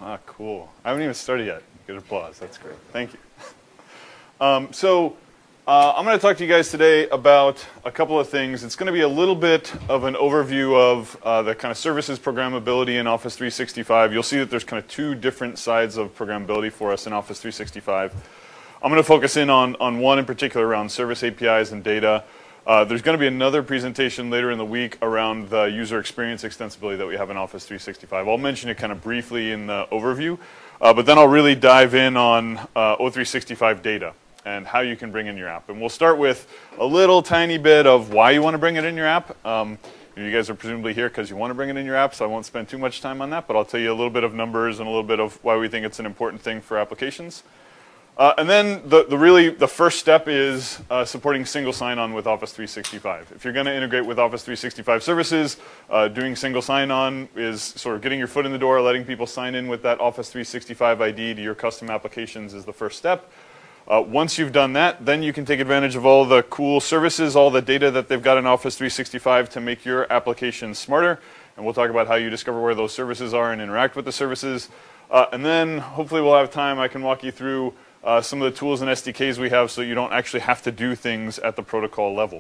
Ah, cool. I haven't even started yet. Good applause. That's great. Thank you. I'm going to talk to you guys today about a couple of things. It's going to be a little bit of an overview of the kind of services programmability in Office 365. You'll see that there's kind of two different sides of programmability for us in Office 365. I'm going to focus in on one in particular around service APIs and data. There's going to be another presentation later in the week around the user experience extensibility that we have in Office 365. I'll mention it kind of briefly in the overview, but then I'll really dive in on O365 data and how you can bring in your app. And we'll start with a little tiny bit of why you want to bring it in your app. You guys are presumably here because you want to bring it in your app, so I won't spend too much time on that, but I'll tell you a little bit of numbers and a little bit of why we think it's an important thing for applications. And then the first step is supporting single sign-on with Office 365. If you're going to integrate with Office 365 services, doing single sign-on is sort of getting your foot in the door, letting people sign in with that Office 365 ID to your custom applications is the first step. Once you've done that, then you can take advantage of all the cool services, all the data that they've got in Office 365 to make your application smarter. And we'll talk about how you discover where those services are and interact with the services. And then hopefully we'll have time. I can walk you through some of the tools and SDKs we have so you don't actually have to do things at the protocol level.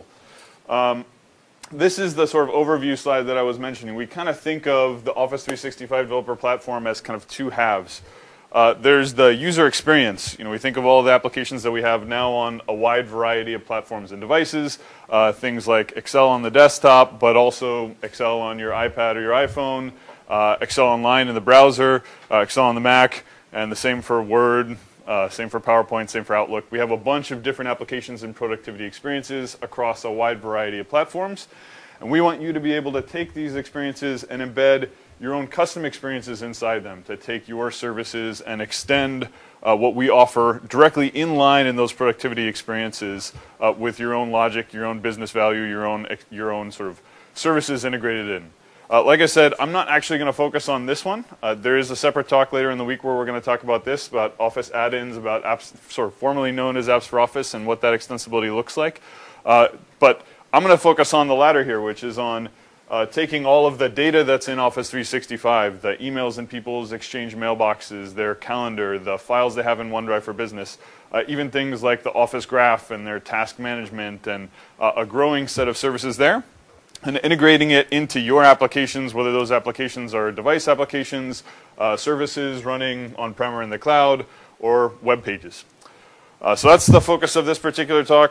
This is the sort of overview slide that I was mentioning. We kind of think of the Office 365 developer platform as kind of two halves. There's the user experience. We think of all the applications that we have now on a wide variety of platforms and devices. Things like Excel on the desktop, but also Excel on your iPad or your iPhone, Excel Online in the browser, Excel on the Mac, and the same for Word, same for PowerPoint, same for Outlook. We have a bunch of different applications and productivity experiences across a wide variety of platforms. And we want you to be able to take these experiences and embed your own custom experiences inside them, to take your services and extend what we offer directly in line in those productivity experiences with your own logic, your own business value, your own sort of services integrated in. Like I said, I'm not actually going to focus on this one. There is a separate talk later in the week where we're going to talk about this, about Office add-ins, about apps sort of formerly known as Apps for Office and what that extensibility looks like. But I'm going to focus on the latter here, which is on taking all of the data that's in Office 365, the emails in people's Exchange mailboxes, their calendar, the files they have in OneDrive for Business, even things like the Office Graph and their task management and a growing set of services there, and integrating it into your applications, whether those applications are device applications, services running on-prem or in the cloud, or web pages. So that's the focus of this particular talk.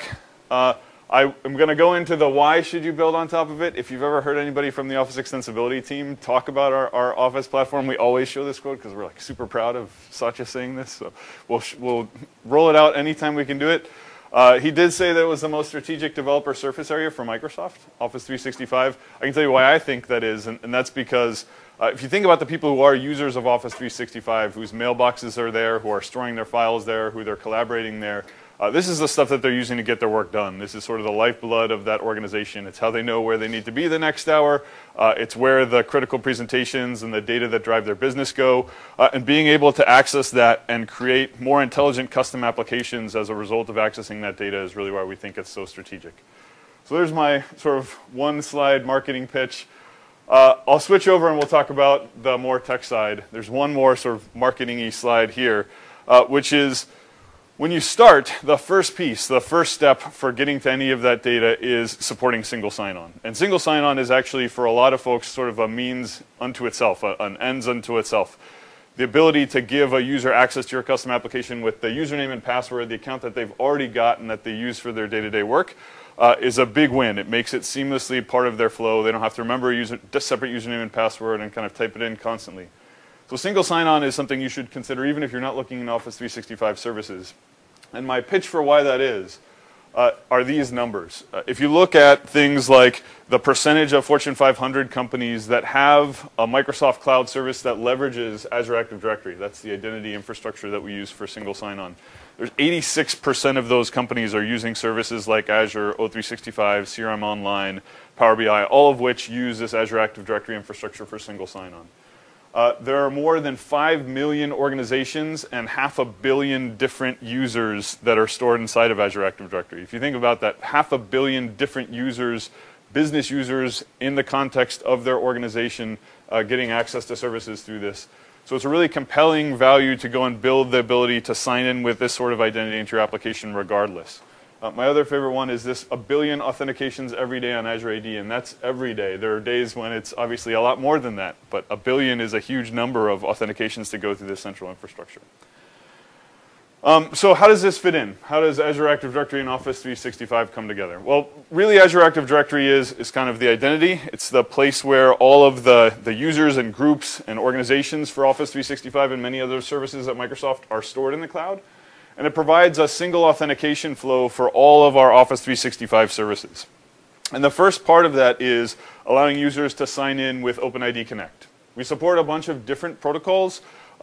I'm going to go into the why should you build on top of it. If you've ever heard anybody from the Office Extensibility team talk about our Office platform, we always show this quote because we're like super proud of Satya saying this. So we'll roll it out anytime we can do it. He did say that it was the most strategic developer surface area for Microsoft, Office 365. I can tell you why I think that is, and that's because if you think about the people who are users of Office 365, whose mailboxes are there, who are storing their files there, who they're collaborating there, this is the stuff that they're using to get their work done. This is sort of the lifeblood of that organization. It's how they know where they need to be the next hour. It's where the critical presentations and the data that drive their business go. And being able to access that and create more intelligent custom applications as a result of accessing that data is really why we think it's so strategic. So there's my sort of one slide marketing pitch. I'll switch over and we'll talk about the more tech side. There's one more sort of marketing-y slide here, which is when you start, the first piece, the first step for getting to any of that data is supporting single sign-on. And single sign-on is actually, for a lot of folks, sort of a means unto itself, an ends unto itself. The ability to give a user access to your custom application with the username and password, the account that they've already gotten that they use for their day-to-day work, is a big win. It makes it seamlessly part of their flow. They don't have to remember a separate username and password and kind of type it in constantly. So single sign-on is something you should consider even if you're not looking in Office 365 services. And my pitch for why that is are these numbers. If you look at things like the percentage of Fortune 500 companies that have a Microsoft Cloud service that leverages Azure Active Directory, that's the identity infrastructure that we use for single sign-on. There's 86% of those companies are using services like Azure, O365, CRM Online, Power BI, all of which use this Azure Active Directory infrastructure for single sign-on. There are more than 5 million organizations and 500 million different users that are stored inside of Azure Active Directory. If you think about that, 500 million different users, business users in the context of their organization getting access to services through this. So it's a really compelling value to go and build the ability to sign in with this sort of identity into your application regardless. My other favorite one is this 1 billion authentications every day on Azure AD, and that's every day. There are days when it's obviously a lot more than that, but 1 billion is a huge number of authentications to go through this central infrastructure. So how does this fit in? How does Azure Active Directory and Office 365 come together? Well, really Azure Active Directory is kind of the identity. It's the place where all of the users and groups and organizations for Office 365 and many other services at Microsoft are stored in the cloud. And it provides a single authentication flow for all of our Office 365 services. And the first part of that is allowing users to sign in with OpenID Connect. We support a bunch of different protocols,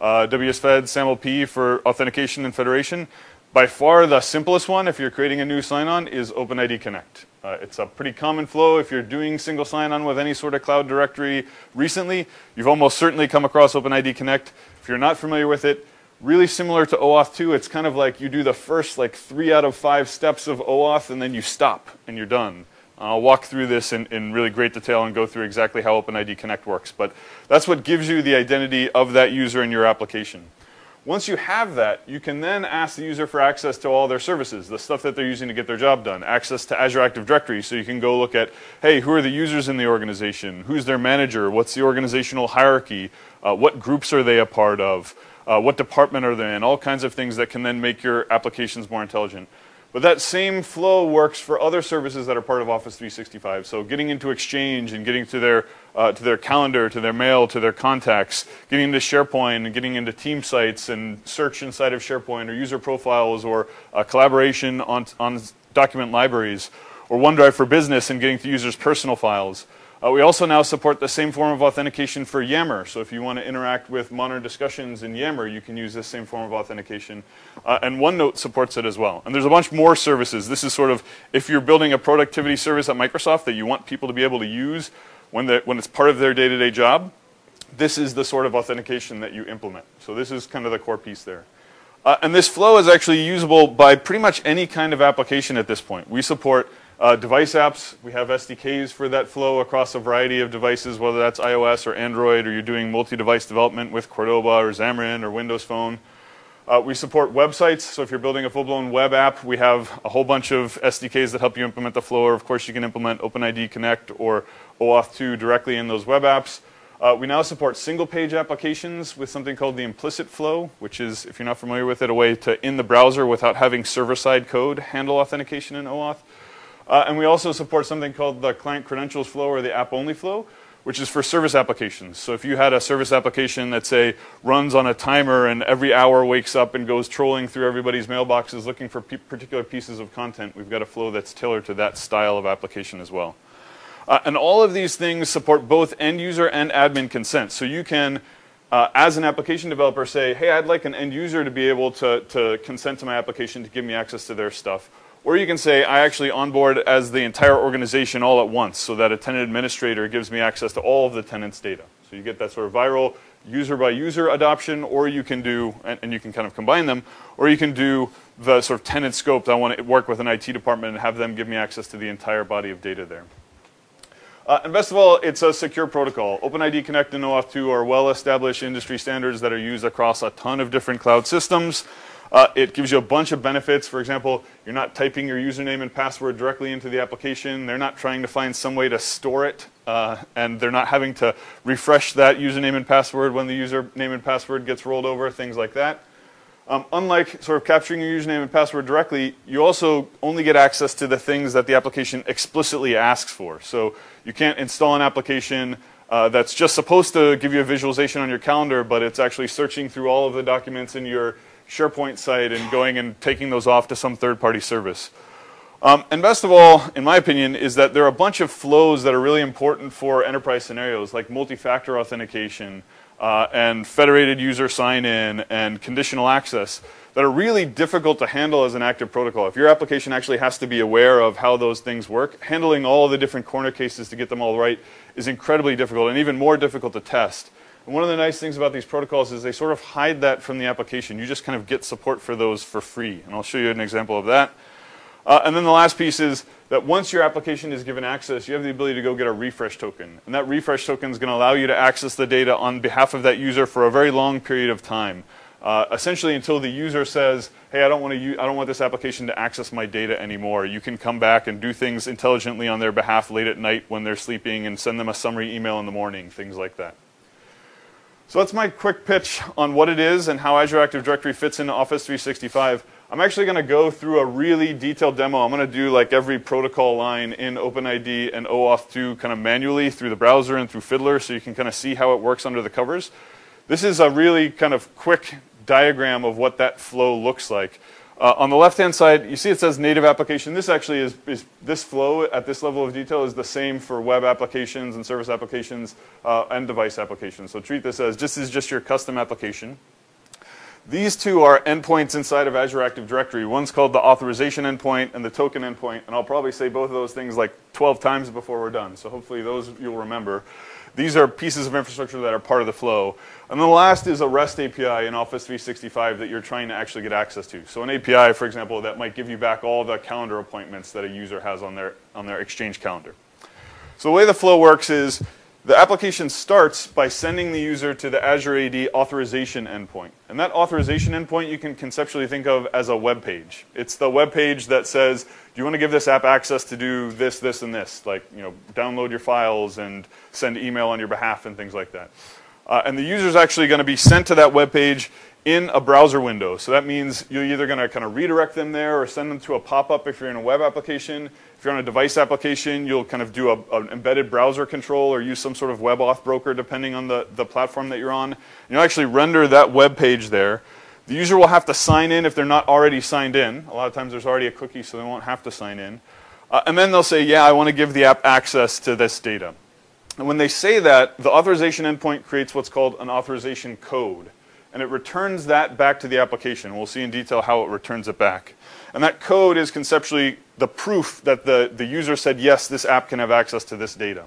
WSFed, SAMLP for authentication and federation. By far the simplest one, if you're creating a new sign-on, is OpenID Connect. It's a pretty common flow. If you're doing single sign-on with any sort of cloud directory recently, you've almost certainly come across OpenID Connect. If you're not familiar with it, really similar to OAuth 2, it's kind of like you do the first 3 out of 5 steps of OAuth and then you stop and you're done. I'll walk through this in really great detail and go through exactly how OpenID Connect works. But that's what gives you the identity of that user in your application. Once you have that, you can then ask the user for access to all their services, the stuff that they're using to get their job done, access to Azure Active Directory, so you can go look at, hey, who are the users in the organization? Who's their manager? What's the organizational hierarchy? What groups are they a part of? What department are they in? All kinds of things that can then make your applications more intelligent. But that same flow works for other services that are part of Office 365. So getting into Exchange and getting to their calendar, to their mail, to their contacts, getting into SharePoint and getting into team sites and search inside of SharePoint or user profiles or collaboration on document libraries or OneDrive for Business and getting to users' personal files. We also now support the same form of authentication for Yammer. So if you want to interact with modern discussions in Yammer, you can use this same form of authentication. And OneNote supports it as well. And there's a bunch more services. This is sort of, if you're building a productivity service at Microsoft that you want people to be able to use when it's part of their day-to-day job, this is the sort of authentication that you implement. So this is kind of the core piece there. And this flow is actually usable by pretty much any kind of application at this point. We support device apps. We have SDKs for that flow across a variety of devices, whether that's iOS or Android, or you're doing multi-device development with Cordova or Xamarin or Windows Phone. We support websites, so if you're building a full-blown web app, we have a whole bunch of SDKs that help you implement the flow, or of course you can implement OpenID Connect or OAuth 2 directly in those web apps. We now support single-page applications with something called the implicit flow, which is, if you're not familiar with it, a way to, in the browser without having server-side code, handle authentication in OAuth. And we also support something called the client credentials flow or the app-only flow, which is for service applications. So if you had a service application that, say, runs on a timer and every hour wakes up and goes trolling through everybody's mailboxes looking for particular pieces of content, we've got a flow that's tailored to that style of application as well. And all of these things support both end user and admin consent. So you can, as an application developer, say, hey, I'd like an end user to be able to consent to my application to give me access to their stuff. Or you can say, I actually onboard as the entire organization all at once, so that a tenant administrator gives me access to all of the tenants' data. So you get that sort of viral user-by-user adoption, or you can do, and you can kind of combine them, or you can do the sort of tenant scope that I want to work with an IT department and have them give me access to the entire body of data there. And best of all, it's a secure protocol. OpenID Connect and OAuth 2 are well-established industry standards that are used across a ton of different cloud systems. It gives you a bunch of benefits. For example, you're not typing your username and password directly into the application. They're not trying to find some way to store it, and they're not having to refresh that username and password when the username and password gets rolled over, things like that. Unlike sort of capturing your username and password directly, you also only get access to the things that the application explicitly asks for. So you can't install an application that's just supposed to give you a visualization on your calendar, but it's actually searching through all of the documents in your SharePoint site and going and taking those off to some third-party service. And best of all, in my opinion, is that there are a bunch of flows that are really important for enterprise scenarios, like multi-factor authentication and federated user sign-in and conditional access, that are really difficult to handle as an active protocol. If your application actually has to be aware of how those things work, handling all of the different corner cases to get them all right is incredibly difficult and even more difficult to test. And one of the nice things about these protocols is they sort of hide that from the application. You just kind of get support for those for free. And I'll show you an example of that. And then the last piece is that once your application is given access, you have the ability to go get a refresh token. And that refresh token is going to allow you to access the data on behalf of that user for a very long period of time. Essentially until the user says, hey, I don't want this application to access my data anymore. You can come back and do things intelligently on their behalf late at night when they're sleeping and send them a summary email in the morning, things like that. So that's my quick pitch on what it is and how Azure Active Directory fits into Office 365. I'm actually going to go through a really detailed demo. I'm going to do like every protocol line in OpenID and OAuth 2 kind of manually through the browser and through Fiddler so you can kind of see how it works under the covers. This is a really kind of quick diagram of what that flow looks like. On the left-hand side, you see it says native application. This actually is this flow at this level of detail is the same for web applications and service applications and device applications. So treat this as this is just your custom application. These two are endpoints inside of Azure Active Directory. One's called the authorization endpoint and the token endpoint. And I'll probably say both of those things like 12 times before we're done. So hopefully those you'll remember. These are pieces of infrastructure that are part of the flow. And the last is a REST API in Office 365 that you're trying to actually get access to. So an API, for example, that might give you back all the calendar appointments that a user has on their Exchange calendar. So the way the flow works is the application starts by sending the user to the Azure AD authorization endpoint. And that authorization endpoint you can conceptually think of as a web page. It's the web page that says, do you want to give this app access to do this, this, and this? Like, download your files and send email on your behalf and things like that. And the user is actually going to be sent to that web page in a browser window. So that means you're either going to kind of redirect them there or send them to a pop-up if you're in a web application. If you're on a device application, you'll kind of do an embedded browser control or use some sort of web auth broker depending on the platform that you're on. And you'll actually render that web page there. The user will have to sign in if they're not already signed in. A lot of times there's already a cookie, so they won't have to sign in. And then they'll say, yeah, I want to give the app access to this data. And when they say that, the authorization endpoint creates what's called an authorization code. And it returns that back to the application. We'll see in detail how it returns it back. And that code is conceptually the proof that the user said, yes, this app can have access to this data.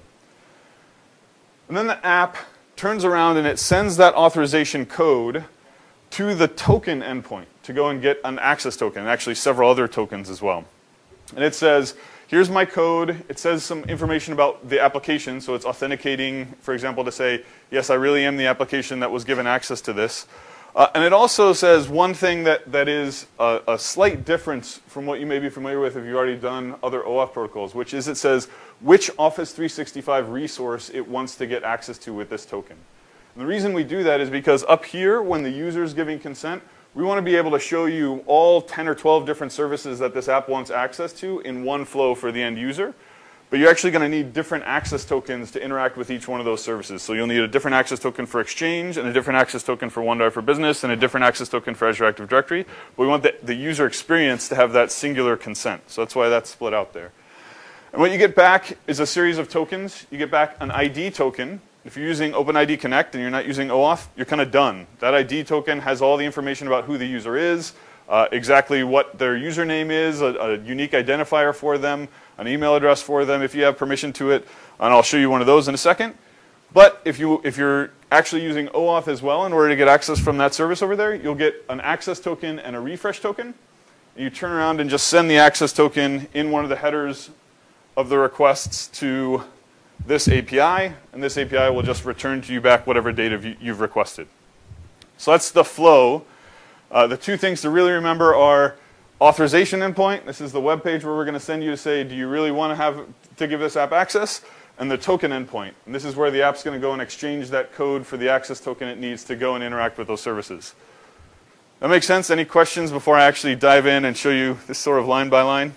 And then the app turns around and it sends that authorization code to the token endpoint to go and get an access token, and actually several other tokens as well. And it says, here's my code. It says some information about the application, so it's authenticating, for example, to say, yes, I really am the application that was given access to this. And it also says one thing that is a slight difference from what you may be familiar with if you've already done other OAuth protocols, which is it says which Office 365 resource it wants to get access to with this token. And the reason we do that is because up here, when the user is giving consent, we want to be able to show you all 10 or 12 different services that this app wants access to in one flow for the end user. But you're actually going to need different access tokens to interact with each one of those services. So you'll need a different access token for Exchange, and a different access token for OneDrive for Business, and a different access token for Azure Active Directory. But we want the user experience to have that singular consent. So that's why that's split out there. And what you get back is a series of tokens. You get back an ID token. If you're using OpenID Connect and you're not using OAuth, you're kind of done. That ID token has all the information about who the user is, exactly what their username is, a unique identifier for them, an email address for them if you have permission to it, and I'll show you one of those in a second. But if you're actually using OAuth as well in order to get access from that service over there, you'll get an access token and a refresh token. And you turn around and just send the access token in one of the headers of the requests to this API, and this API will just return to you back whatever data you've requested. So that's the flow. The two things to really remember are authorization endpoint. This is the web page where we're going to send you to say, do you really want to give this app access? And the token endpoint. And this is where the app's going to go and exchange that code for the access token it needs to go and interact with those services. That makes sense? Any questions before I actually dive in and show you this sort of line by line?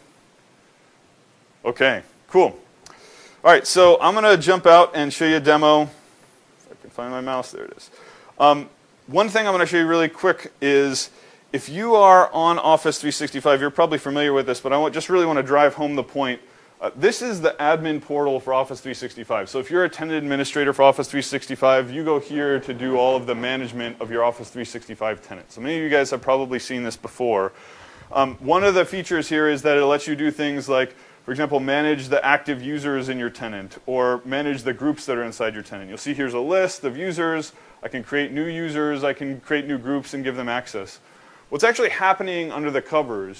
Okay, cool. All right, so I'm going to jump out and show you a demo. If I can find my mouse, there it is. One thing I'm going to show you really quick is if you are on Office 365, you're probably familiar with this, but I just really want to drive home the point. This is the admin portal for Office 365. So if you're a tenant administrator for Office 365, you go here to do all of the management of your Office 365 tenants. So many of you guys have probably seen this before. One of the features here is that it lets you do things like, for example, manage the active users in your tenant or manage the groups that are inside your tenant. You'll see here's a list of users. I can create new users. I can create new groups and give them access. What's actually happening under the covers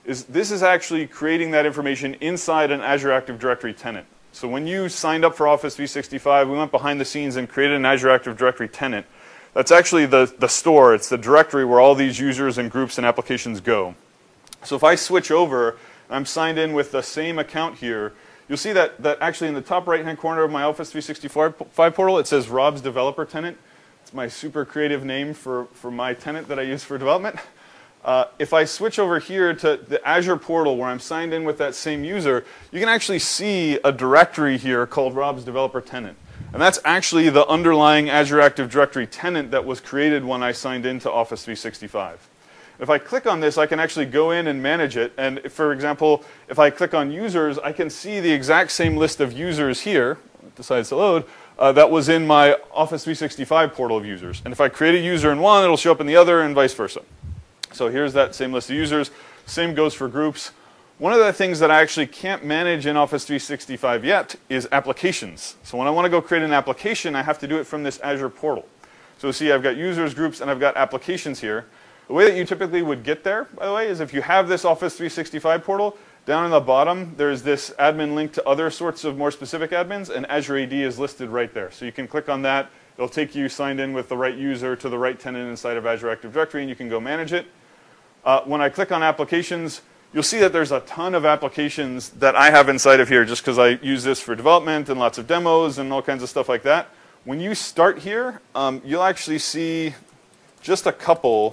is this is actually creating that information inside an Azure Active Directory tenant. So when you signed up for Office 365, we went behind the scenes and created an Azure Active Directory tenant. That's actually the store. It's the directory where all these users and groups and applications go. So if I switch over, and I'm signed in with the same account here, you'll see that actually in the top right-hand corner of my Office 365 portal, it says Rob's Developer Tenant. It's my super creative name for my tenant that I use for development. If I switch over here to the Azure portal where I'm signed in with that same user, you can actually see a directory here called Rob's Developer Tenant. And that's actually the underlying Azure Active Directory tenant that was created when I signed into Office 365. If I click on this, I can actually go in and manage it. And if, for example, if I click on users, I can see the exact same list of users here, it decides to load, that was in my Office 365 portal of users. And if I create a user in one, it'll show up in the other and vice versa. So here's that same list of users. Same goes for groups. One of the things that I actually can't manage in Office 365 yet is applications. So when I want to go create an application, I have to do it from this Azure portal. So see, I've got users, groups, and I've got applications here. The way that you typically would get there, by the way, is if you have this Office 365 portal, down in the bottom, there's this admin link to other sorts of more specific admins, and Azure AD is listed right there. So you can click on that. It'll take you signed in with the right user to the right tenant inside of Azure Active Directory, and you can go manage it. When I click on applications, you'll see that there's a ton of applications that I have inside of here just because I use this for development and lots of demos and all kinds of stuff like that. When you start here, you'll actually see just a couple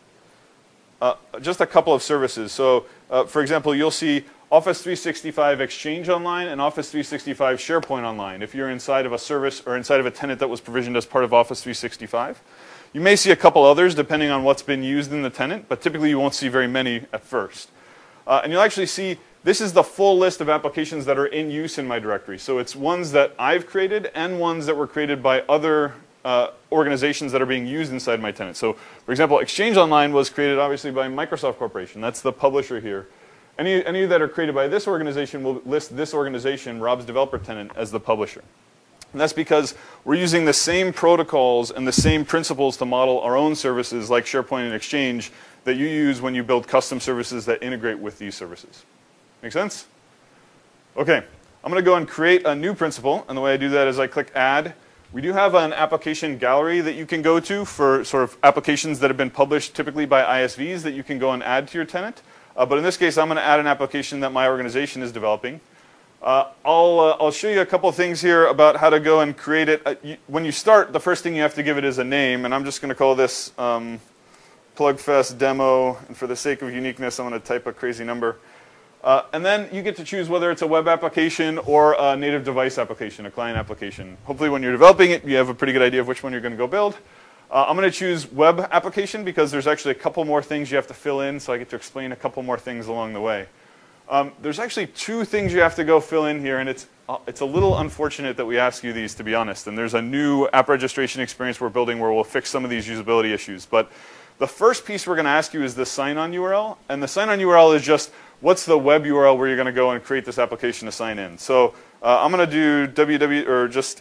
of services. So, for example, you'll see Office 365 Exchange Online and Office 365 SharePoint Online if you're inside of a service or inside of a tenant that was provisioned as part of Office 365. You may see a couple others depending on what's been used in the tenant, but typically you won't see very many at first. And you'll actually see this is the full list of applications that are in use in my directory. So it's ones that I've created and ones that were created by other organizations that are being used inside my tenant. So, for example, Exchange Online was created obviously by Microsoft Corporation. That's the publisher here. Any that are created by this organization will list this organization, Rob's Developer Tenant, as the publisher. And that's because we're using the same protocols and the same principles to model our own services like SharePoint and Exchange that you use when you build custom services that integrate with these services. Make sense? Okay, I'm going to go and create a new principal. And the way I do that is I click Add. We do have an application gallery that you can go to for sort of applications that have been published typically by ISVs that you can go and add to your tenant. But in this case, I'm going to add an application that my organization is developing. I'll show you a couple of things here about how to go and create it. When you start, the first thing you have to give it is a name, and I'm just going to call this Plugfest Demo, and for the sake of uniqueness, I'm going to type a crazy number. And then you get to choose whether it's a web application or a native device application, a client application. Hopefully when you're developing it, you have a pretty good idea of which one you're going to go build. I'm going to choose web application because there's actually a couple more things you have to fill in, so I get to explain a couple more things along the way. There's actually two things you have to go fill in here, and it's a little unfortunate that we ask you these, to be honest. And there's a new app registration experience we're building where we'll fix some of these usability issues. But the first piece we're going to ask you is the sign-on URL, and the sign-on URL is just what's the web URL where you're going to go and create this application to sign in. So I'm going to do just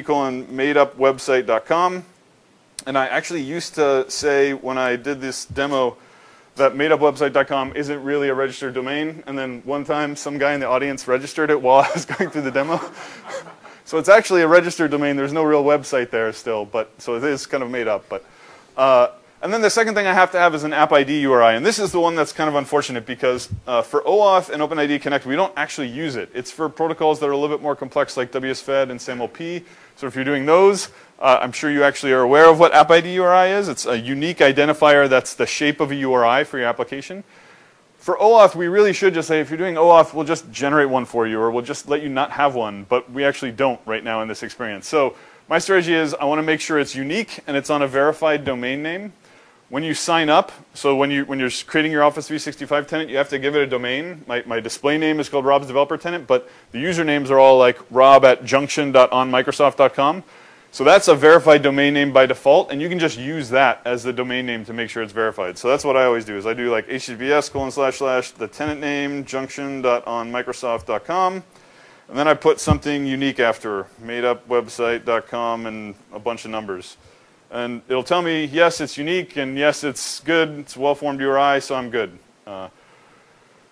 http://madeupwebsite.com. And I actually used to say when I did this demo that madeupwebsite.com isn't really a registered domain. And then one time some guy in the audience registered it while I was going through the demo. So it's actually a registered domain. There's no real website there still, so it is kind of made up. And then the second thing I have to have is an app ID URI. And this is the one that's kind of unfortunate because for OAuth and OpenID Connect, we don't actually use it. It's for protocols that are a little bit more complex like WSFed and SAMLP. So if you're doing those, I'm sure you actually are aware of what app ID URI is. It's a unique identifier that's the shape of a URI for your application. For OAuth, we really should just say, if you're doing OAuth, we'll just generate one for you, or we'll just let you not have one. But we actually don't right now in this experience. So my strategy is I want to make sure it's unique and it's on a verified domain name. When you sign up, so when you're creating your Office 365 tenant, you have to give it a domain. My display name is called Rob's Developer Tenant, but the usernames are all like rob@junction.onmicrosoft.com. So that's a verified domain name by default, and you can just use that as the domain name to make sure it's verified. So that's what I always do, is I do like https:// the tenant name junction.onmicrosoft.com, and then I put something unique after, madeupwebsite.com and a bunch of numbers. And it'll tell me, yes, it's unique, and yes, it's good. It's a well-formed URI, so I'm good.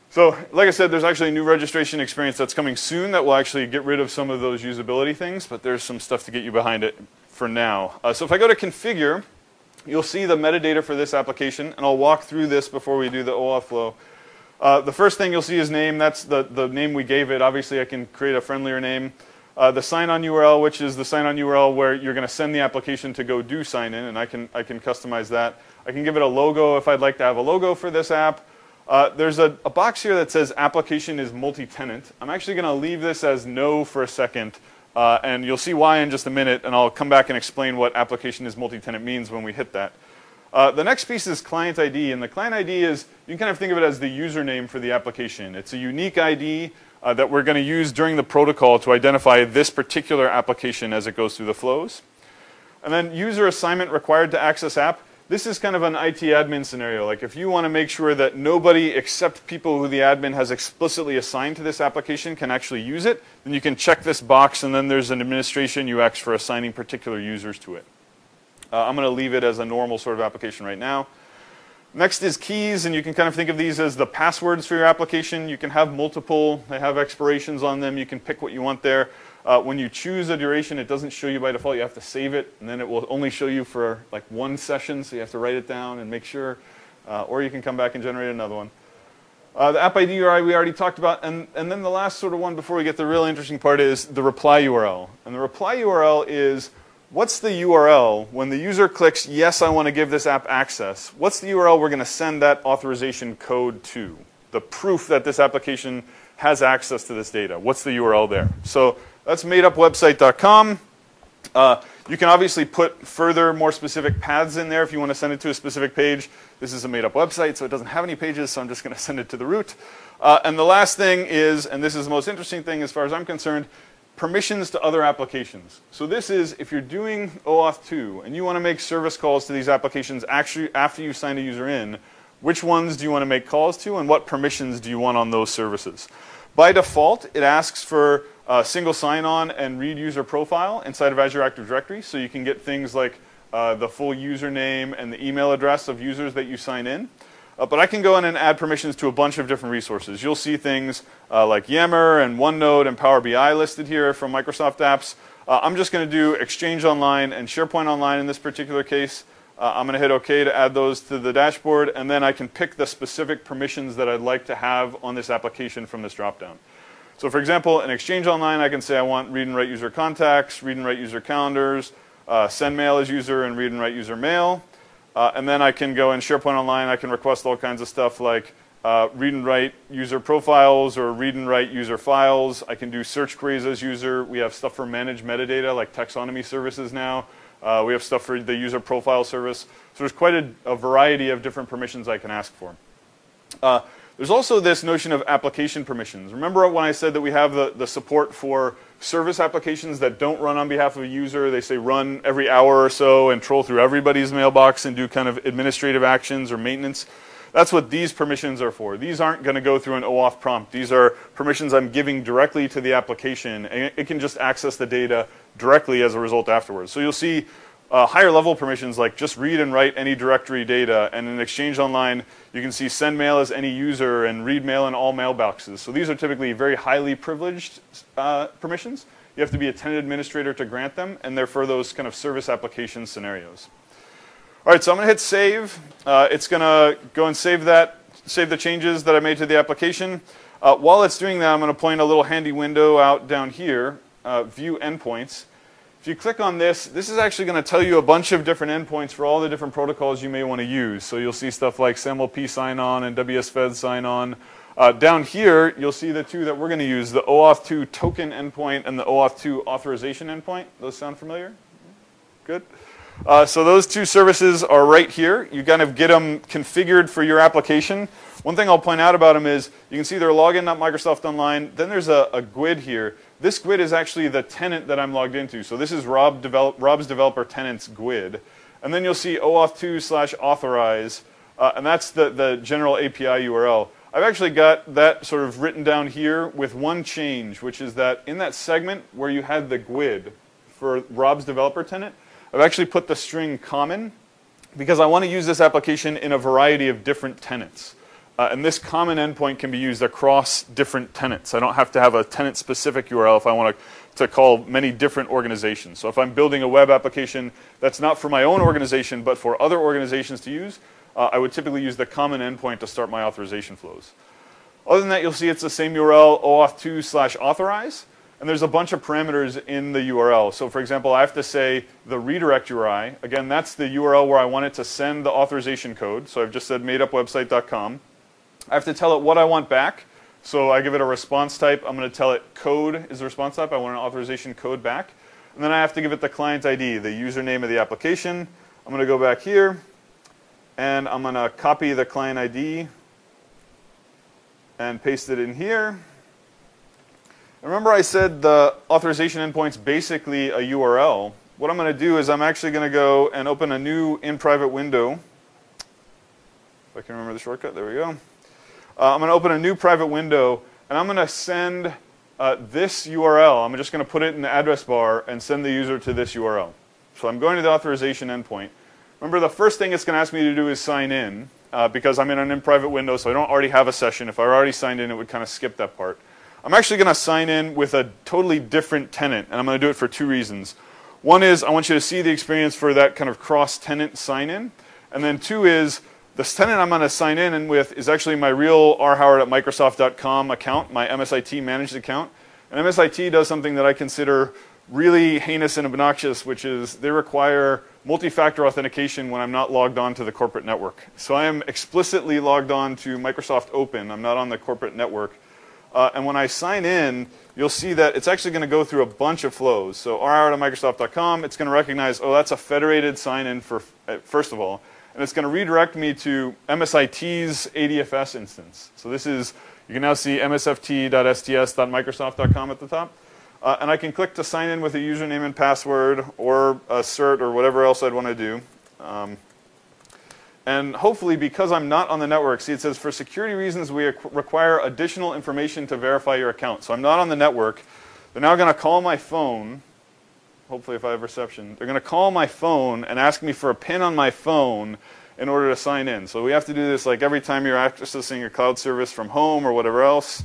So, like I said, there's actually a new registration experience that's coming soon that will actually get rid of some of those usability things, but there's some stuff to get you behind it for now. So if I go to configure, you'll see the metadata for this application, and I'll walk through this before we do the OAuth flow. The first thing you'll see is name. That's the name we gave it. Obviously, I can create a friendlier name. The sign-on URL, which is the sign-on URL where you're going to send the application to go do sign-in, and I can customize that. I can give it a logo if I'd like to have a logo for this app. There's a box here that says application is multi-tenant. I'm actually going to leave this as no for a second, and you'll see why in just a minute, and I'll come back and explain what application is multi-tenant means when we hit that. The next piece is client ID, and the client ID is, you can kind of think of it as the username for the application. It's a unique ID that we're going to use during the protocol to identify this particular application as it goes through the flows. And then user assignment required to access app. This is kind of an IT admin scenario. Like if you want to make sure that nobody except people who the admin has explicitly assigned to this application can actually use it, then you can check this box, and then there's an administration UX for assigning particular users to it. I'm going to leave it as a normal sort of application right now. Next is keys, and you can kind of think of these as the passwords for your application. You can have multiple. They have expirations on them. You can pick what you want there. When you choose a duration, it doesn't show you by default. You have to save it, and then it will only show you for like one session, so you have to write it down and make sure. Or you can come back and generate another one. The app ID URI we already talked about, and then the last sort of one before we get to the real interesting part is the reply URL. And the reply URL is, what's the URL when the user clicks, yes, I want to give this app access? What's the URL we're going to send that authorization code to? The proof that this application has access to this data. What's the URL there? So that's madeupwebsite.com. You can obviously put further, more specific paths in there if you want to send it to a specific page. This is a made-up website, so it doesn't have any pages, so I'm just going to send it to the root. And the last thing is, and this is the most interesting thing as far as I'm concerned, permissions to other applications. So this is, if you're doing OAuth 2 and you want to make service calls to these applications actually after you sign a user in, which ones do you want to make calls to, and what permissions do you want on those services? By default, it asks for single sign-on and read user profile inside of Azure Active Directory, so you can get things like the full username and the email address of users that you sign in. But I can go in and add permissions to a bunch of different resources. You'll see things like Yammer and OneNote and Power BI listed here from Microsoft apps. I'm just going to do Exchange Online and SharePoint Online in this particular case. I'm going to hit OK to add those to the dashboard, and then I can pick the specific permissions that I'd like to have on this application from this dropdown. So for example, in Exchange Online, I can say I want read and write user contacts, read and write user calendars, send mail as user, and read and write user mail. And then I can go in SharePoint Online, I can request all kinds of stuff like read and write user profiles or read and write user files. I can do search queries as user. We have stuff for managed metadata like taxonomy services now. We have stuff for the user profile service. So there's quite a variety of different permissions I can ask for. There's also this notion of application permissions. Remember when I said that we have the support for service applications that don't run on behalf of a user? They say run every hour or so and troll through everybody's mailbox and do kind of administrative actions or maintenance. That's what these permissions are for. These aren't going to go through an OAuth prompt. These are permissions I'm giving directly to the application, and it can just access the data directly as a result afterwards. So you'll see higher level permissions like just read and write any directory data, and in Exchange Online you can see send mail as any user and read mail in all mailboxes. So these are typically very highly privileged permissions. You have to be a tenant administrator to grant them, and they're for those kind of service application scenarios. All right, so I'm going to hit save. It's going to go and save the changes that I made to the application. While it's doing that, I'm going to point a little handy window out down here, view endpoints. If you click on this, this is actually going to tell you a bunch of different endpoints for all the different protocols you may want to use. So you'll see stuff like SAMLP sign-on and WSFed sign-on. Down here, you'll see the two that we're going to use, the OAuth 2 token endpoint and the OAuth 2 authorization endpoint. Those sound familiar? Good. So those two services are right here. You kind of get them configured for your application. One thing I'll point out about them is you can see they're login.microsoft online. Then there's a GUID here. This GUID is actually the tenant that I'm logged into. So this is Rob's developer tenant's GUID. And then you'll see OAuth 2/authorize, and that's the general API URL. I've actually got that sort of written down here with one change, which is that in that segment where you had the GUID for Rob's developer tenant, I've actually put the string common because I want to use this application in a variety of different tenants. And this common endpoint can be used across different tenants. I don't have to have a tenant-specific URL if I want to call many different organizations. So if I'm building a web application that's not for my own organization, but for other organizations to use, I would typically use the common endpoint to start my authorization flows. Other than that, you'll see it's the same URL, OAuth2/authorize. And there's a bunch of parameters in the URL. So for example, I have to say the redirect URI. Again, that's the URL where I want it to send the authorization code. So I've just said madeupwebsite.com. I have to tell it what I want back. So I give it a response type. I'm going to tell it code is the response type. I want an authorization code back. And then I have to give it the client ID, the username of the application. I'm going to go back here, and I'm going to copy the client ID and paste it in here. Remember I said the authorization endpoint's basically a URL. What I'm going to do is I'm actually going to go and open a new in-private window. If I can remember the shortcut, there we go. I'm going to open a new private window, and I'm going to send this URL. I'm just going to put it in the address bar and send the user to this URL. So I'm going to the authorization endpoint. Remember, the first thing it's going to ask me to do is sign in, because I'm in an in-private window, so I don't already have a session. If I already signed in, it would kind of skip that part. I'm actually going to sign in with a totally different tenant, and I'm going to do it for two reasons. One is I want you to see the experience for that kind of cross-tenant sign-in, and then two is this tenant I'm going to sign in with is actually my real rhoward@microsoft.com account, my MSIT managed account. And MSIT does something that I consider really heinous and obnoxious, which is they require multi-factor authentication when I'm not logged on to the corporate network. So I am explicitly logged on to Microsoft Open. I'm not on the corporate network. And when I sign in, you'll see that it's actually going to go through a bunch of flows. So rhoward@microsoft.com, it's going to recognize, oh, that's a federated sign-in first of all. And it's going to redirect me to MSIT's ADFS instance. So this is, you can now see msft.sts.microsoft.com at the top. And I can click to sign in with a username and password or a cert or whatever else I'd want to do. And hopefully, because I'm not on the network, see it says, for security reasons, we require additional information to verify your account. So I'm not on the network. They're now going to call my phone. Hopefully, if I have reception. They're going to call my phone and ask me for a PIN on my phone in order to sign in. So we have to do this like every time you're accessing your cloud service from home or whatever else.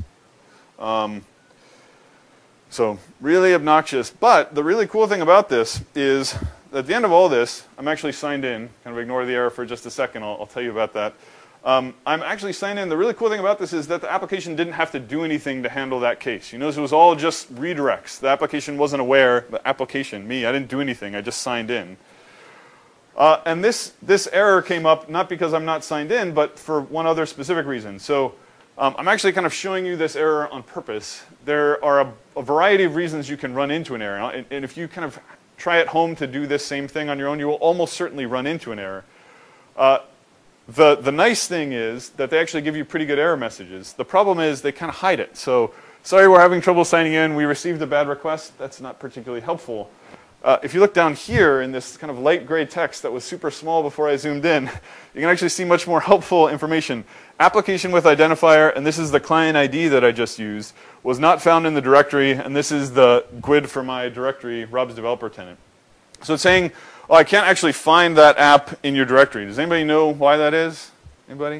So really obnoxious. But the really cool thing about this is at the end of all this, I'm actually signed in. Kind of ignore the error for just a second. I'll tell you about that. I'm actually signed in. The really cool thing about this is that the application didn't have to do anything to handle that case. You notice it was all just redirects. The application wasn't aware. The application, me, I didn't do anything. I just signed in. And this error came up not because I'm not signed in, but for one other specific reason. So I'm actually kind of showing you this error on purpose. There are a variety of reasons you can run into an error. And if you kind of try at home to do this same thing on your own, you will almost certainly run into an error. The nice thing is that they actually give you pretty good error messages. The problem is they kind of hide it. So, sorry we're having trouble signing in. We received a bad request. That's not particularly helpful. If you look down here in this kind of light gray text that was super small before I zoomed in, you can actually see much more helpful information. Application with identifier, and this is the client ID that I just used, was not found in the directory, and this is the GUID for my directory, Rob's developer tenant. So it's saying, oh, I can't actually find that app in your directory. Does anybody know why that is? Anybody?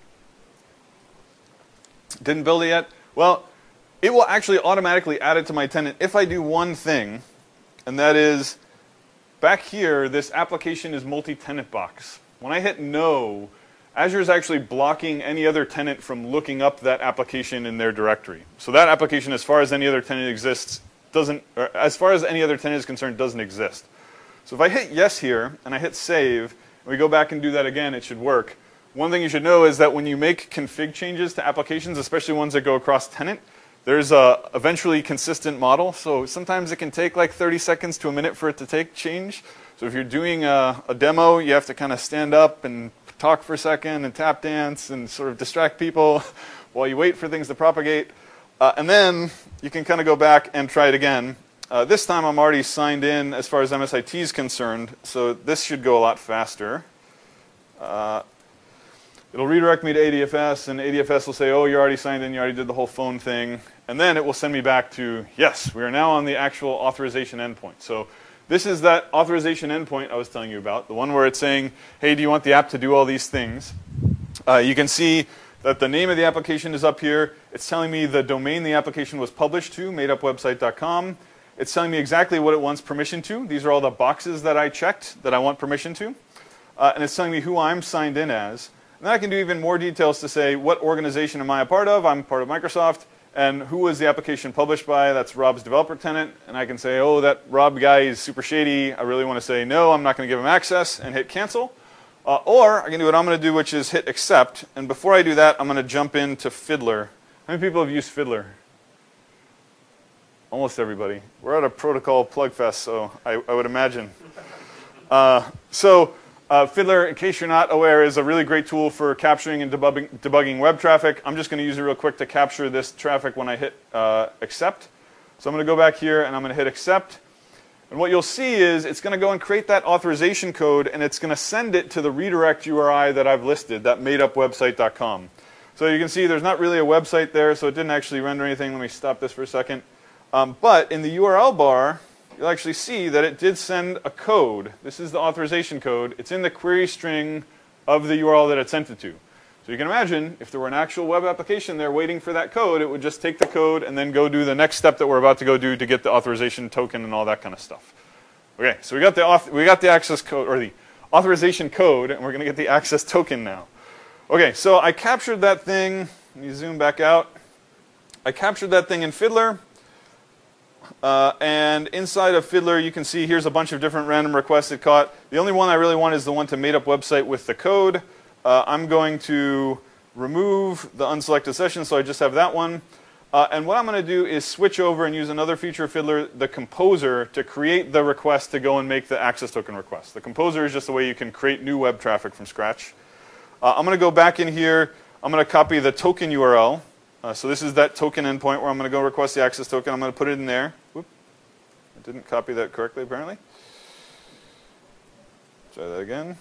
Didn't build it yet? Well, it will actually automatically add it to my tenant if I do one thing, and that is, back here, this application is multi-tenant box. When I hit no, Azure is actually blocking any other tenant from looking up that application in their directory. So that application, as far as any other tenant exists, doesn't, or as far as any other tenant is concerned, doesn't exist. So if I hit yes here, and I hit save, and we go back and do that again, it should work. One thing you should know is that when you make config changes to applications, especially ones that go across tenant, there's a eventually consistent model. So sometimes it can take like 30 seconds to a minute for it to take change. So if you're doing a demo, you have to kind of stand up and talk for a second and tap dance and sort of distract people while you wait for things to propagate. And then you can kind of go back and try it again. This time I'm already signed in as far as MSIT is concerned, so this should go a lot faster. It'll redirect me to ADFS, and ADFS will say, oh, you're already signed in, you already did the whole phone thing. And then it will send me back to, yes, we are now on the actual authorization endpoint. So this is that authorization endpoint I was telling you about, the one where it's saying, hey, do you want the app to do all these things? You can see that the name of the application is up here. It's telling me the domain the application was published to, madeupwebsite.com. It's telling me exactly what it wants permission to. These are all the boxes that I checked that I want permission to. And it's telling me who I'm signed in as. And then I can do even more details to say what organization am I a part of. I'm part of Microsoft. And who was the application published by? That's Rob's developer tenant. And I can say, oh, that Rob guy is super shady. I really want to say, no, I'm not going to give him access, and hit cancel. Or I can do what I'm going to do, which is hit accept. And before I do that, I'm going to jump into Fiddler. How many people have used Fiddler? Almost everybody. We're at a protocol plug fest, so I would imagine. Fiddler, in case you're not aware, is a really great tool for capturing and debugging web traffic. I'm just going to use it real quick to capture this traffic when I hit accept. So I'm going to go back here and I'm going to hit accept. And what you'll see is it's going to go and create that authorization code, and it's going to send it to the redirect URI that I've listed, that madeupwebsite.com. So you can see there's not really a website there, so it didn't actually render anything. Let me stop this for a second. But in the URL bar, you'll actually see that it did send a code. This is the authorization code. It's in the query string of the URL that it sent it to. So you can imagine if there were an actual web application there waiting for that code, it would just take the code and then go do the next step that we're about to go do to get the authorization token and all that kind of stuff. Okay, so we got the access code, or the authorization code, and we're going to get the access token now. Okay, so I captured that thing. Let me zoom back out. I captured that thing in Fiddler. And inside of Fiddler, you can see here's a bunch of different random requests it caught. The only one I really want is the one to made up website with the code. I'm going to remove the unselected session, so I just have that one. And what I'm going to do is switch over and use another feature of Fiddler, the composer, to create the request to go and make the access token request. The composer is just a way you can create new web traffic from scratch. I'm going to go back in here. I'm going to copy the token URL. So this is that token endpoint where I'm going to go request the access token. I'm going to put it in there. Whoop. I didn't copy that correctly, apparently. Try that again.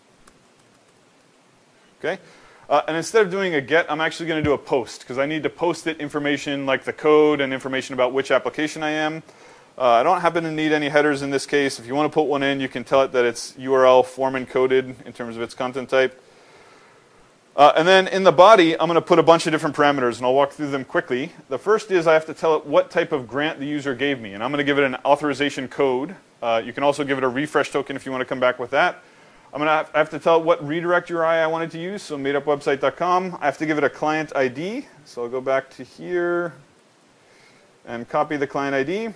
Okay. And instead of doing a get, I'm actually going to do a post, because I need to post it information like the code and information about which application I am. I don't happen to need any headers in this case. If you want to put one in, you can tell it that it's URL form encoded in terms of its content type. And then in the body, I'm going to put a bunch of different parameters, and I'll walk through them quickly. The first is I have to tell it what type of grant the user gave me, and I'm going to give it an authorization code. You can also give it a refresh token if you want to come back with that. I have to tell it what redirect URI I wanted to use, so madeupwebsite.com. I have to give it a client ID, so I'll go back to here and copy the client ID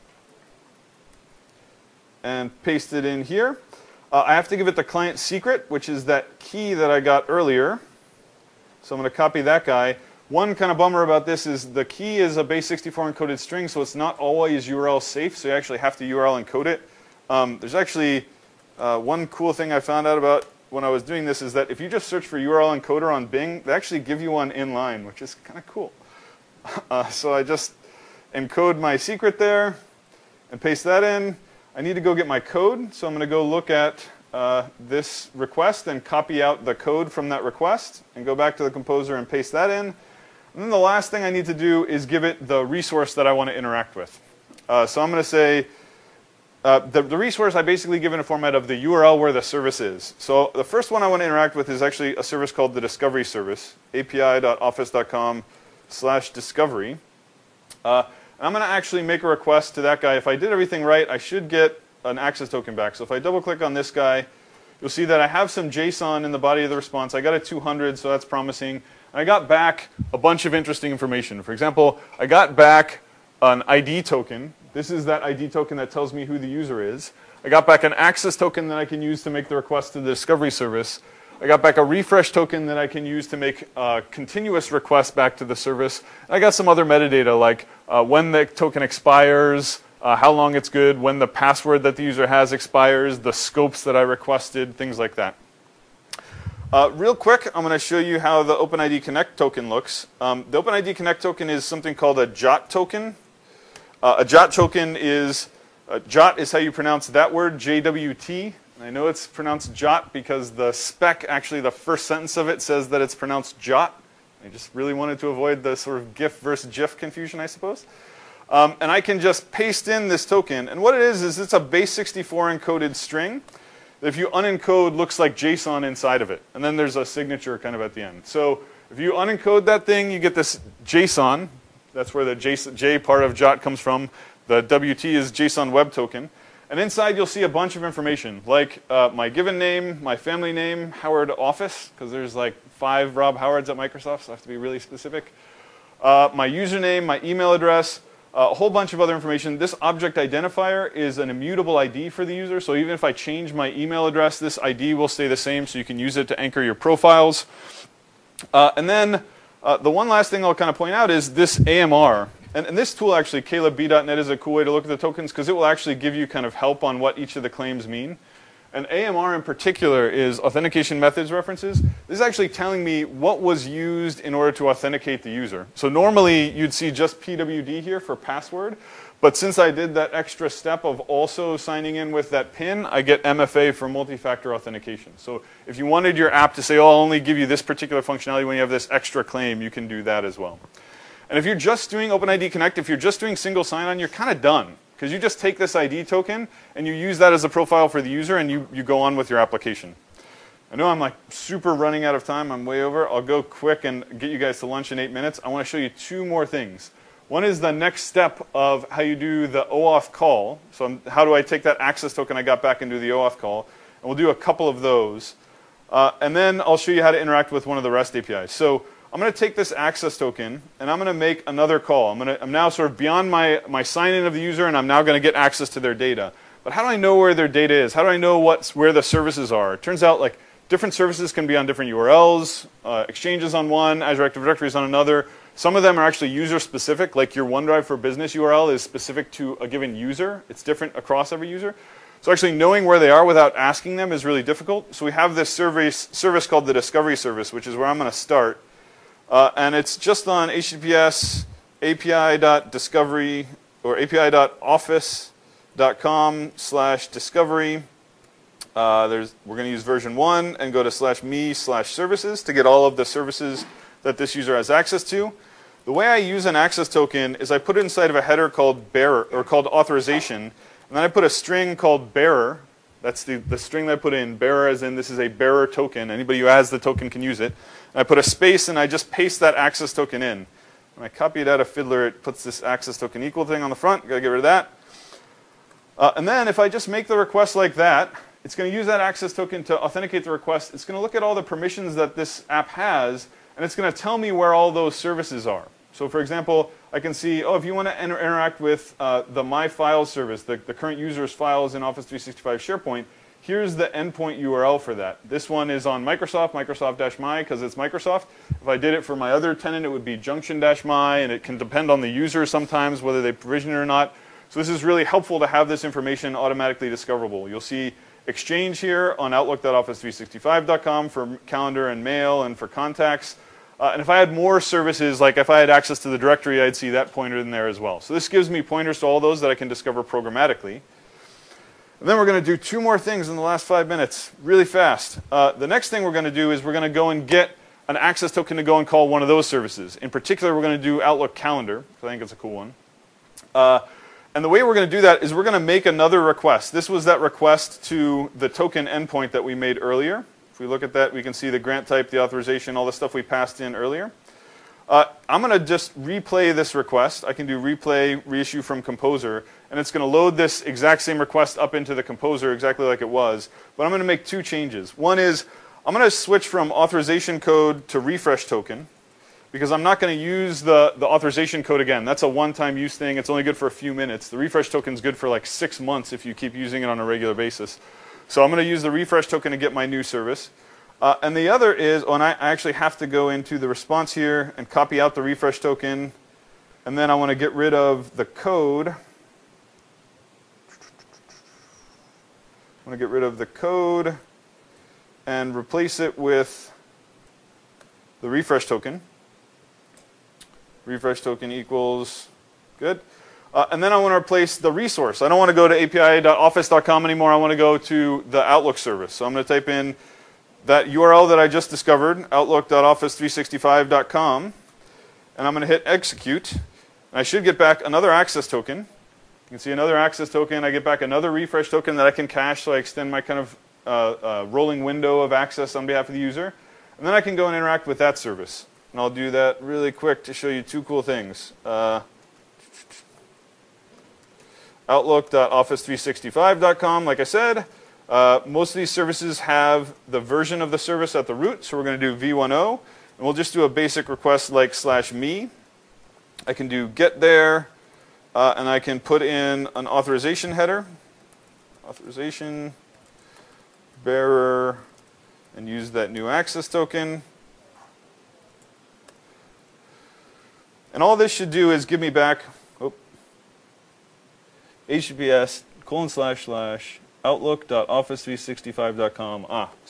and paste it in here. I have to give it the client secret, which is that key that I got earlier. So I'm going to copy that guy. One kind of bummer about this is the key is a base64 encoded string, so it's not always URL safe, so you actually have to URL encode it. There's actually one cool thing I found out about when I was doing this is that if you just search for URL encoder on Bing, they actually give you one inline, which is kind of cool. So I just encode my secret there and paste that in. I need to go get my code, so I'm going to go look at this request and copy out the code from that request and go back to the composer and paste that in. And then the last thing I need to do is give it the resource that I want to interact with. So I'm going to say the resource I basically give in a format of the URL where the service is. So the first one I want to interact with is actually a service called the Discovery Service, api.office.com/discovery. And I'm going to actually make a request to that guy. If I did everything right, I should get an access token back. So if I double click on this guy, you'll see that I have some JSON in the body of the response. I got a 200, so that's promising. I got back a bunch of interesting information. For example, I got back an ID token. This is that ID token that tells me who the user is. I got back an access token that I can use to make the request to the Discovery Service. I got back a refresh token that I can use to make continuous requests back to the service. And I got some other metadata like when the token expires, how long it's good, when the password that the user has expires, the scopes that I requested, things like that. Real quick, I'm going to show you how the OpenID Connect token looks. The OpenID Connect token is something called a JOT token. A JOT token is, JOT is how you pronounce that word, JWT. And I know it's pronounced JOT because the spec, actually the first sentence of it says that it's pronounced JOT. I just really wanted to avoid the sort of GIF versus GIF confusion, I suppose. And I can just paste in this token. And what it is it's a base64 encoded string that if you unencode looks like JSON inside of it. And then there's a signature kind of at the end. So If you unencode that thing, you get this JSON. That's where the J part of JOT comes from. The WT is JSON Web Token. And inside, you'll see a bunch of information, like my given name, my family name, Howard Office, because there's like 5 Rob Howards at Microsoft, so I have to be really specific. My username, my email address, a whole bunch of other information. This object identifier is an immutable ID for the user, so even if I change my email address, this ID will stay the same, so you can use it to anchor your profiles. And then the one last thing I'll kind of point out is this AMR. And this tool actually, CalebB.net, is a cool way to look at the tokens because it will actually give you kind of help on what each of the claims mean. And AMR in particular is authentication methods references. This is actually telling me what was used in order to authenticate the user. So normally you'd see just PWD here for password. But since I did that extra step of also signing in with that PIN, I get MFA for multi-factor authentication. So if you wanted your app to say, oh, I'll only give you this particular functionality when you have this extra claim, you can do that as well. And if you're just doing OpenID Connect, if you're just doing single sign-on, you're kind of done. Because you just take this ID token and you use that as a profile for the user and you go on with your application. I know I'm like super running out of time. I'm way over. I'll go quick and get you guys to lunch in 8 minutes. I want to show you 2 more things. One is the next step of how you do the OAuth call. So how do I take that access token I got back and do the OAuth call? And we'll do a couple of those. And then I'll show you how to interact with one of the REST APIs. So I'm going to take this access token and I'm going to make another call. I'm now sort of beyond my sign-in of the user and I'm now going to get access to their data. But how do I know where their data is? How do I know where the services are? It turns out like different services can be on different URLs. Exchange is on one, Azure Active Directory is on another. Some of them are actually user-specific, like your OneDrive for Business URL is specific to a given user. It's different across every user. So actually knowing where they are without asking them is really difficult. So we have this service called the Discovery Service, which is where I'm going to start. And it's just on HTTPS api.discovery or api.office.com/discovery. We're going to use version 1 and go to /me/services to get all of the services that this user has access to. The way I use an access token is I put it inside of a header called bearer or called authorization, and then I put a string called bearer. That's the string that I put in, bearer as in this is a bearer token. Anybody who has the token can use it. And I put a space and I just paste that access token in. When I copy it out of Fiddler, it puts this access token equal thing on the front. Got to get rid of that. And then if I just make the request like that, it's going to use that access token to authenticate the request. It's going to look at all the permissions that this app has, and it's going to tell me where all those services are. So for example, I can see, oh, if you want to interact with the My Files service, the current user's files in Office 365 SharePoint, here's the endpoint URL for that. This one is on Microsoft, Microsoft-my, because it's Microsoft. If I did it for my other tenant, it would be Junction-my, and it can depend on the user sometimes, whether they provision it or not. So this is really helpful to have this information automatically discoverable. You'll see Exchange here on Outlook.office365.com for calendar and mail and for contacts. And if I had more services, like if I had access to the directory, I'd see that pointer in there as well. So this gives me pointers to all those that I can discover programmatically. And then we're going to do 2 more things in the last 5 minutes, really fast. The next thing we're going to do is we're going to go and get an access token to go and call one of those services. In particular, we're going to do Outlook Calendar, because I think it's a cool one. And the way we're going to do that is we're going to make another request. This was that request to the token endpoint that we made earlier. If we look at that, we can see the grant type, the authorization, all the stuff we passed in earlier. I'm going to just replay this request. I can do replay, reissue from Composer, and it's going to load this exact same request up into the Composer exactly like it was. But I'm going to make 2 changes. One is I'm going to switch from authorization code to refresh token, because I'm not going to use the authorization code again. That's a one-time use thing. It's only good for a few minutes. The refresh token is good for like 6 months if you keep using it on a regular basis. So I'm going to use the refresh token to get my new service. And the other is, and I actually have to go into the response here and copy out the refresh token. And then I want to get rid of the code. I want to get rid of the code and replace it with the refresh token. Refresh token equals, good. And then I want to replace the resource. I don't want to go to api.office.com anymore. I want to go to the Outlook service. So I'm going to type in that URL that I just discovered, outlook.office365.com. And I'm going to hit execute. And I should get back another access token. You can see another access token. I get back another refresh token that I can cache, so I extend my kind of rolling window of access on behalf of the user. And then I can go and interact with that service. And I'll do that really quick to show you two cool things. Outlook.office365.com, like I said. Most of these services have the version of the service at the root, so we're going to do v10. And we'll just do a basic request like /me. I can do get there, and I can put in an authorization header. Authorization, bearer, and use that new access token. And all this should do is give me back https://outlook.office365.com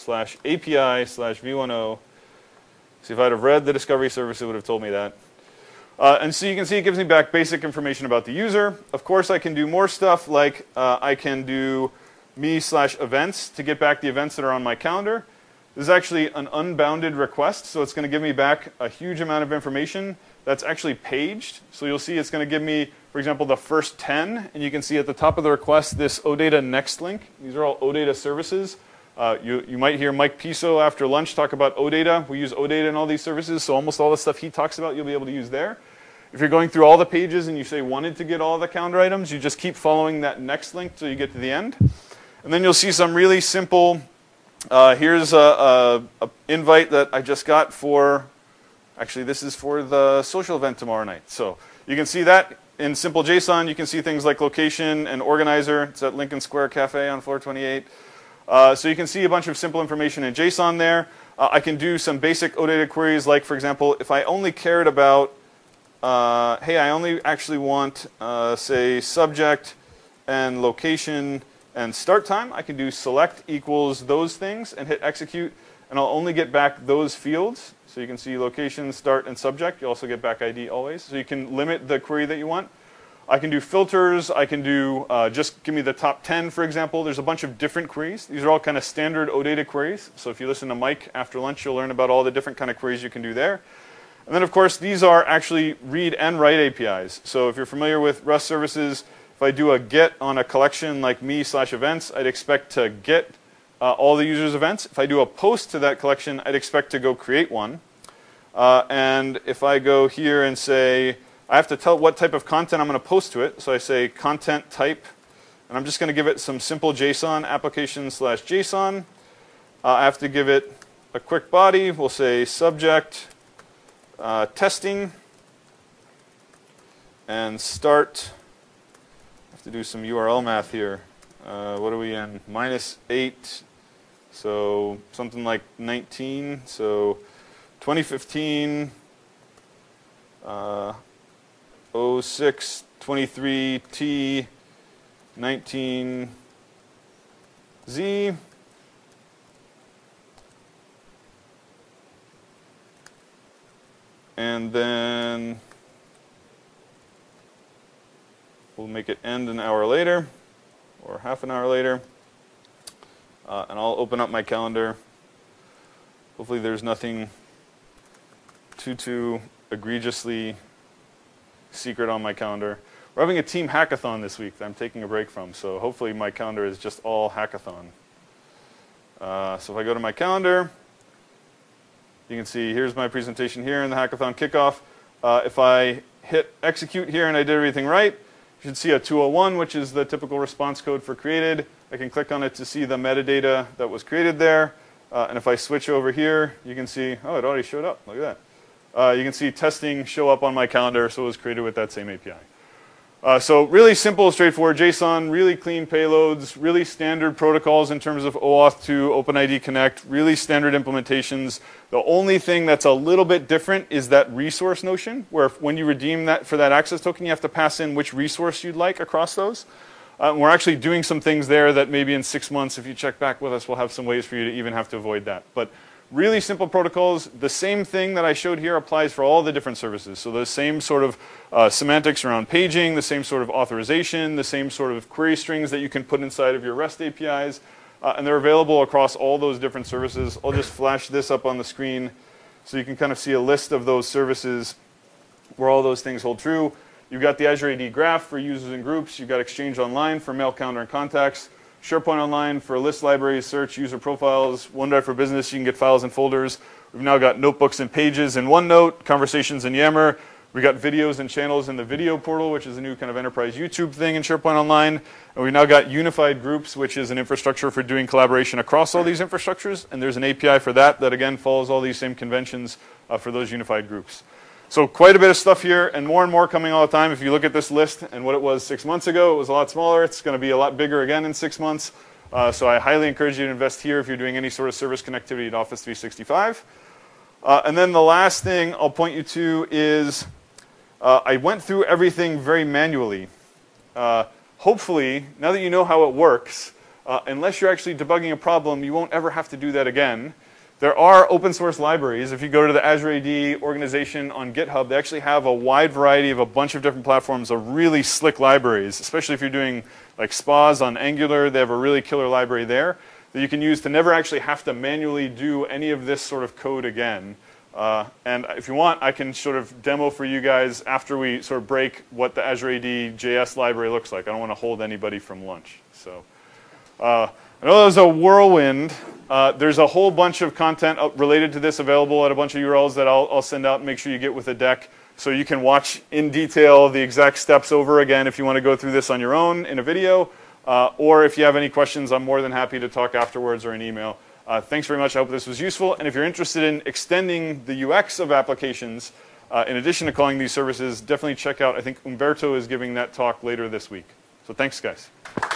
/API/v10. See, if I'd have read the discovery service, it would have told me that. And so you can see it gives me back basic information about the user. Of course, I can do more stuff like I can do me/events to get back the events that are on my calendar. This is actually an unbounded request, so it's going to give me back a huge amount of information that's actually paged. So you'll see it's going to give me, for example, the first 10, and you can see at the top of the request this OData next link. These are all OData services. You might hear Mike Piso after lunch talk about OData. We use OData in all these services, so almost all the stuff he talks about you'll be able to use there. If you're going through all the pages and you say wanted to get all the calendar items, you just keep following that next link till you get to the end. And then you'll see some really simple, here's a invite that I just got for, actually this is for the social event tomorrow night. So you can see that in simple JSON. You can see things like location and organizer. It's at Lincoln Square Cafe on floor 28. So you can see a bunch of simple information in JSON there. I can do some basic OData queries, like for example, if I only cared about, hey, I only actually want, say, subject and location and start time, I can do select equals those things and hit execute, and I'll only get back those fields. So you can see location, start, and subject. You also get back ID always. So you can limit the query that you want. I can do filters. I can do just give me the top 10, for example. There's a bunch of different queries. These are all kind of standard OData queries. So if you listen to Mike after lunch, you'll learn about all the different kind of queries you can do there. And then, of course, these are actually read and write APIs. So if you're familiar with Rust services, if I do a get on a collection like me/events, I'd expect to get all the user's events. If I do a post to that collection, I'd expect to go create one. And if I go here and say, I have to tell what type of content I'm going to post to it. So I say content type, and I'm just going to give it some simple JSON, application/JSON. I have to give it a quick body. We'll say subject, testing, and start. I have to do some URL math here. What are we in? -8. So something like 19. So 2015, 06, 23, T, 19, Z. And then we'll make it end an hour later or half an hour later. And I'll open up my calendar. Hopefully there's nothing too egregiously secret on my calendar. We're having a team hackathon this week that I'm taking a break from, so hopefully my calendar is just all hackathon. So if I go to my calendar, you can see here's my presentation here in the hackathon kickoff. If I hit execute here and I did everything right, you should see a 201, which is the typical response code for created. I can click on it to see the metadata that was created there. And if I switch over here, you can see, oh, it already showed up. Look at that. You can see testing show up on my calendar, so it was created with that same API. So really simple, straightforward JSON, really clean payloads, really standard protocols in terms of OAuth 2, OpenID Connect, really standard implementations. The only thing that's a little bit different is that resource notion, where when you redeem that for that access token, you have to pass in which resource you'd like across those. We're actually doing some things there that maybe in 6 months, if you check back with us, we'll have some ways for you to even have to avoid that. But really simple protocols. The same thing that I showed here applies for all the different services. So the same sort of semantics around paging, the same sort of authorization, the same sort of query strings that you can put inside of your REST APIs. And they're available across all those different services. I'll just flash this up on the screen so you can kind of see a list of those services where all those things hold true. You've got the Azure AD Graph for users and groups. You've got Exchange Online for mail, calendar, and contacts. SharePoint Online for list libraries, search, user profiles, OneDrive for Business, you can get files and folders. We've now got notebooks and pages in OneNote, conversations in Yammer. We've got videos and channels in the video portal, which is a new kind of enterprise YouTube thing in SharePoint Online. And we've now got unified groups, which is an infrastructure for doing collaboration across all these infrastructures. And there's an API for that again follows all these same conventions for those unified groups. So quite a bit of stuff here, and more coming all the time. If you look at this list and what it was 6 months ago, it was a lot smaller. It's going to be a lot bigger again in 6 months. So I highly encourage you to invest here if you're doing any sort of service connectivity to Office 365. And then the last thing I'll point you to is I went through everything very manually. Hopefully, now that you know how it works, unless you're actually debugging a problem, you won't ever have to do that again. There are open source libraries. If you go to the Azure AD organization on GitHub, they actually have a wide variety of a bunch of different platforms of really slick libraries, especially if you're doing like SPAs on Angular. They have a really killer library there that you can use to never actually have to manually do any of this sort of code again. And if you want, I can sort of demo for you guys after we sort of break what the Azure AD JS library looks like. I don't want to hold anybody from lunch. So I know that was a whirlwind. There's a whole bunch of content related to this available at a bunch of URLs that I'll send out and make sure you get with the deck so you can watch in detail the exact steps over again if you want to go through this on your own in a video. Or if you have any questions, I'm more than happy to talk afterwards or an email. Thanks very much. I hope this was useful. And if you're interested in extending the UX of applications, in addition to calling these services, definitely check out, I think Umberto is giving that talk later this week. So thanks, guys.